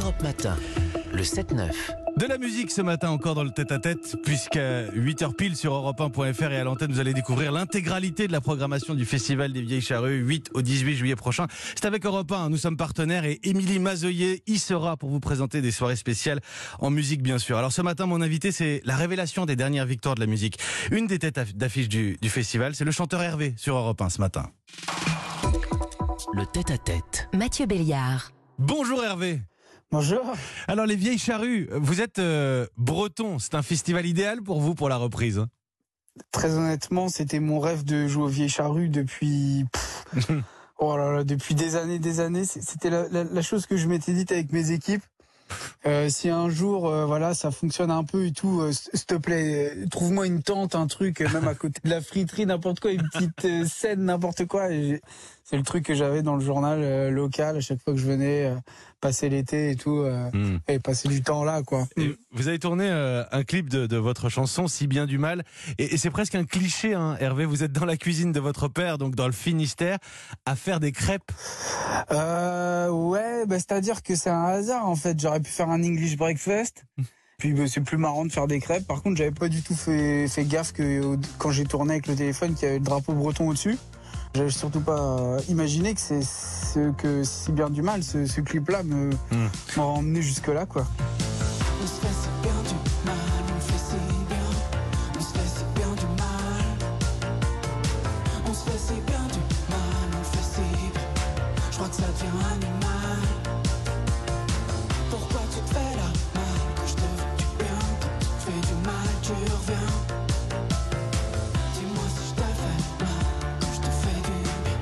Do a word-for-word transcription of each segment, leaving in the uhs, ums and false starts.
Europe Matin, le sept neuf. De la musique ce matin encore dans le tête-à-tête, puisqu'à huit heures pile sur europe un point f r et à l'antenne, vous allez découvrir l'intégralité de la programmation du Festival des Vieilles Charrues, huit au dix-huit juillet prochain. C'est avec Europe un, nous sommes partenaires et Émilie Mazoyer y sera pour vous présenter des soirées spéciales en musique bien sûr. Alors ce matin, mon invité, c'est la révélation des dernières victoires de la musique. Une des têtes d'affiche du, du festival, c'est le chanteur Hervé sur Europe un ce matin. Le tête-à-tête. Mathieu Béliard. Bonjour Hervé. Bonjour. Alors les Vieilles Charrues, vous êtes euh, breton, c'est un festival idéal pour vous pour la reprise? Très honnêtement, c'était mon rêve de jouer aux Vieilles Charrues depuis pff, oh là là, depuis des années, des années. C'était la, la, la chose que je m'étais dite avec mes équipes. Euh, si un jour, euh, voilà, ça fonctionne un peu et tout, euh, s'il te plaît, euh, trouve-moi une tente, un truc, euh, même à côté de la friterie, n'importe quoi, une petite euh, scène, n'importe quoi. Et c'est le truc que j'avais dans le journal euh, local à chaque fois que je venais euh, passer l'été et tout, euh, mm. et passer du temps là, quoi. Et vous avez tourné euh, un clip de, de votre chanson, Si bien du mal, et, et c'est presque un cliché, hein, Hervé. Vous êtes dans la cuisine de votre père, donc dans le Finistère, à faire des crêpes. Euh, ouais, bah, c'est-à-dire que c'est un hasard en fait. J'aurais pu faire un English breakfast. Puis bah, c'est plus marrant de faire des crêpes. Par contre, j'avais pas du tout fait, fait gaffe que quand j'ai tourné avec le téléphone, qu'il y avait le drapeau breton au-dessus. J'avais surtout pas imaginé que c'est ce que Si bien du mal, ce, ce clip-là me mmh. m'aurait emmené jusque-là, quoi. On se fait si bien du mal, on fait si bien, on se fait si bien du mal, on se fait si bien du mal, on fait si bien, je crois que ça devient animal. Pourquoi tu te fais la mal, que je te veux du bien, quand tu te fais du mal, tu reviens. Dis-moi si je te fais mal, que je te fais du bien.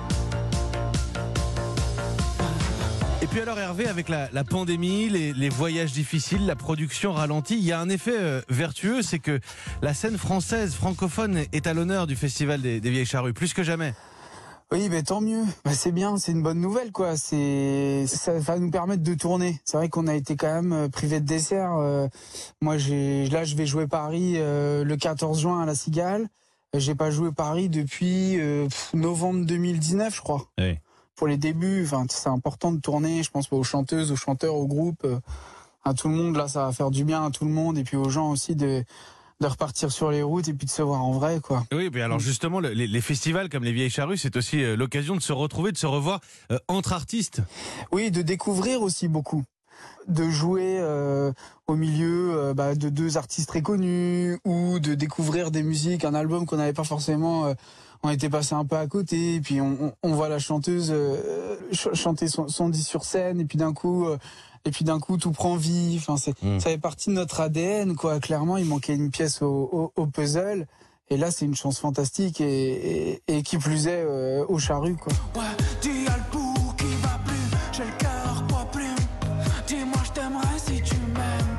Et puis alors Hervé, avec la, la pandémie, les, les voyages difficiles, la production ralentie, il y a un effet euh, vertueux, c'est que la scène française, francophone est à l'honneur du Festival des, des Vieilles Charrues, plus que jamais. Oui, mais tant mieux. Bah, c'est bien, c'est une bonne nouvelle, quoi. C'est, ça va nous permettre de tourner. C'est vrai qu'on a été quand même privé de dessert. Euh, moi, j'ai, là, je vais jouer Paris euh, le quatorze juin à la Cigale. J'ai pas joué Paris depuis euh, novembre deux mille dix-neuf, je crois. Oui. Pour les débuts, enfin, c'est important de tourner. Je pense aux chanteuses, aux chanteurs, aux groupes, euh, à tout le monde. Là, ça va faire du bien à tout le monde, et puis aux gens aussi de. de repartir sur les routes et puis de se voir en vrai, quoi. Oui, mais alors justement, le, les, les festivals comme les Vieilles Charrues, c'est aussi euh, l'occasion de se retrouver, de se revoir euh, entre artistes. Oui, de découvrir aussi beaucoup. De jouer euh, au milieu euh, bah, de deux artistes très connus, ou de découvrir des musiques, un album qu'on n'avait pas forcément... Euh, on était passé un peu à côté, et puis on, on, on voit la chanteuse euh, ch- chanter son, son disque sur scène, et puis d'un coup... Euh, Et puis d'un coup, tout prend vie. Enfin, c'est, mmh. ça fait partie de notre A D N, quoi. Clairement, il manquait une pièce au, au, au puzzle. Et là, c'est une chance fantastique. Et, et, et qui plus est, euh, aux charrues, quoi. Ouais, dis à le pouls qui va plus. J'ai le cœur pas plume. Dis-moi, je t'aimerais si tu m'aimes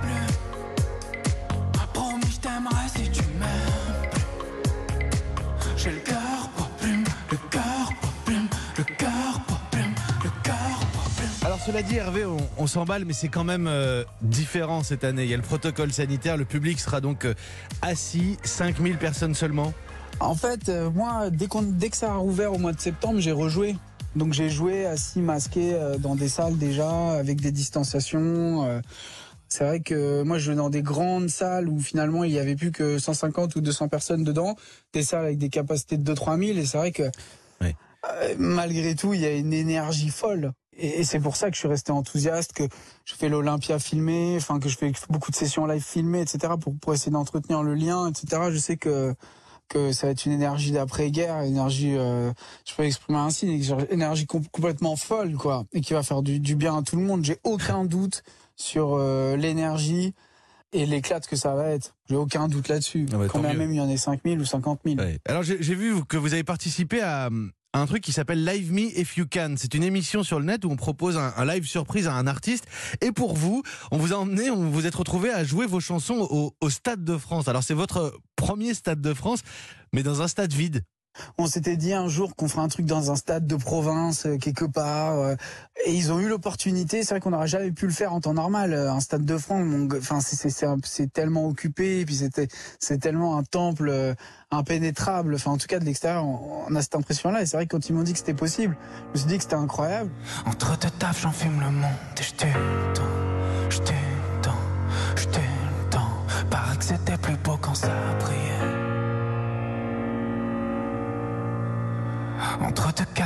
plus. Promis, je t'aimerais si tu m'aimes plus. J'ai le cœur pas plume. Le cœur pas plume. Le cœur pas plume. Le cœur pas plume. Alors cela dit Hervé, on, on s'emballe mais c'est quand même euh, différent cette année. Il y a le protocole sanitaire, le public sera donc euh, assis, cinq mille personnes seulement. En fait, euh, moi, dès, qu'on, dès que ça a rouvert au mois de septembre, j'ai rejoué. Donc j'ai joué assis, masqué euh, dans des salles déjà, avec des distanciations. Euh, c'est vrai que moi je jouais dans des grandes salles où finalement il n'y avait plus que cent cinquante ou deux cents personnes dedans. Des salles avec des capacités de deux à trois mille, et c'est vrai que oui. euh, malgré tout, il y a une énergie folle. Et c'est pour ça que je suis resté enthousiaste, que je fais l'Olympia filmé, enfin que je fais beaucoup de sessions live filmées, et cetera pour, pour essayer d'entretenir le lien, et cetera. Je sais que que ça va être une énergie d'après-guerre, une énergie, euh, je peux exprimer ainsi, une énergie com- complètement folle, quoi, et qui va faire du, du bien à tout le monde. J'ai aucun doute sur euh, l'énergie et l'éclat que ça va être. J'ai aucun doute là-dessus. Ah bah, quand même, il y en a cinq mille ou cinquante mille. Ouais. Alors j'ai, j'ai vu que vous avez participé à un truc qui s'appelle Live Me If You Can. C'est une émission sur le net où on propose un, un live surprise à un artiste. Et pour vous, on vous a emmené, on vous êtes retrouvé à jouer vos chansons au, au Stade de France. Alors c'est votre premier Stade de France, mais dans un stade vide. On s'était dit un jour qu'on ferait un truc dans un stade de province, euh, quelque part, euh, et ils ont eu l'opportunité. C'est vrai qu'on n'aurait jamais pu le faire en temps normal. Un stade de France, enfin c'est, c'est, c'est, c'est tellement occupé, et puis c'était, c'est tellement un temple euh, impénétrable. Enfin en tout cas de l'extérieur, on, on a cette impression-là. Et c'est vrai que quand ils m'ont dit que c'était possible, je me suis dit que c'était incroyable. Entre deux tafs, j'enfume le monde et je t'aime.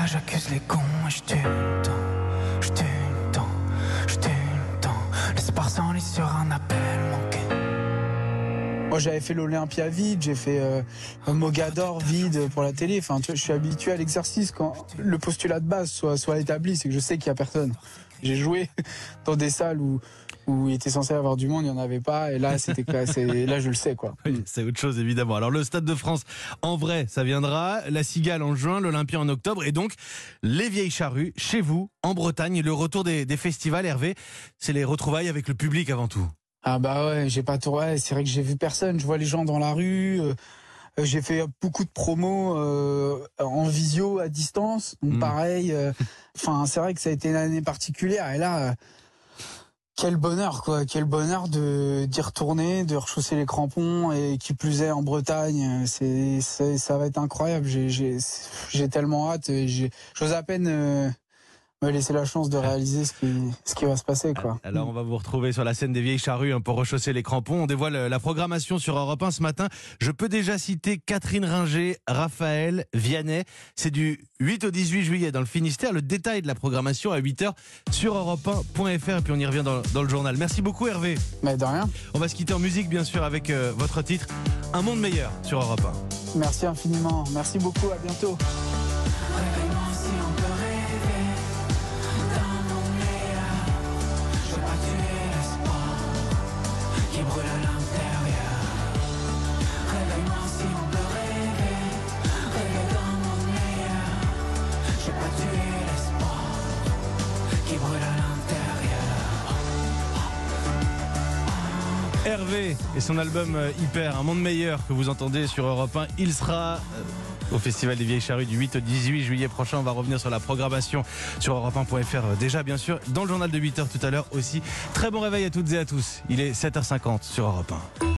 j'accuse les cons et je tue le temps. Je tue le temps, je tue le temps. L'espoir s'enlise sur un appel manqué. Moi, j'avais fait l'Olympia vide, j'ai fait euh, Mogador vide pour la télé. Enfin, tu vois, je suis habitué à l'exercice quand le postulat de base soit, soit établi, c'est que je sais qu'il n'y a personne. J'ai joué dans des salles où, où il était censé avoir du monde, il n'y en avait pas. Et là, c'était, c'est, là, je le sais, quoi. Oui, c'est autre chose, évidemment. Alors, le Stade de France, en vrai, ça viendra. La Cigale en juin, l'Olympia en octobre. Et donc, les Vieilles Charrues, chez vous, en Bretagne. Le retour des, des festivals, Hervé, c'est les retrouvailles avec le public avant tout. Ah bah ouais, j'ai pas tout. Ouais, c'est vrai que j'ai vu personne. Je vois les gens dans la rue. Euh, j'ai fait beaucoup de promos euh, en visio à distance. Donc Mmh. pareil. Enfin, euh, c'est vrai que ça a été une année particulière. Et là, euh, quel bonheur, quoi. Quel bonheur de d'y retourner, de rechausser les crampons et qui plus est en Bretagne. C'est, c'est ça va être incroyable. J'ai, j'ai, j'ai tellement hâte. J'ai, j'ose à peine. Euh, me laisser la chance de réaliser ce qui, ce qui va se passer, quoi. Alors on va vous retrouver sur la scène des Vieilles Charrues hein, pour rechausser les crampons. On dévoile la programmation sur Europe un ce matin. Je peux déjà citer Catherine Ringer, Raphaël, Vianney. C'est du huit au dix-huit juillet dans le Finistère. Le détail de la programmation à huit heures sur europe un point f r et puis on y revient dans, dans le journal. Merci beaucoup Hervé. Mais de rien. On va se quitter en musique bien sûr avec euh, votre titre Un monde meilleur sur Europe un. Merci infiniment. Merci beaucoup. À bientôt. Réveille-moi si on peut rêver d'un monde meilleur. Je veux pas tuer l'espoir qui brûle à l'intérieur. Réveille-moi si on peut rêver, rêver d'un monde meilleur. Je veux pas tuer l'espoir qui brûle à l'intérieur. Hervé et son album euh, Hyper, Un monde meilleur que vous entendez sur Europe un. Il sera euh, au Festival des Vieilles Charrues du huit au dix-huit juillet prochain. On va revenir sur la programmation sur europe un point f r euh, déjà bien sûr dans le journal de huit heures tout à l'heure aussi. Très bon réveil à toutes et à tous. Il est sept heures cinquante sur Europe un.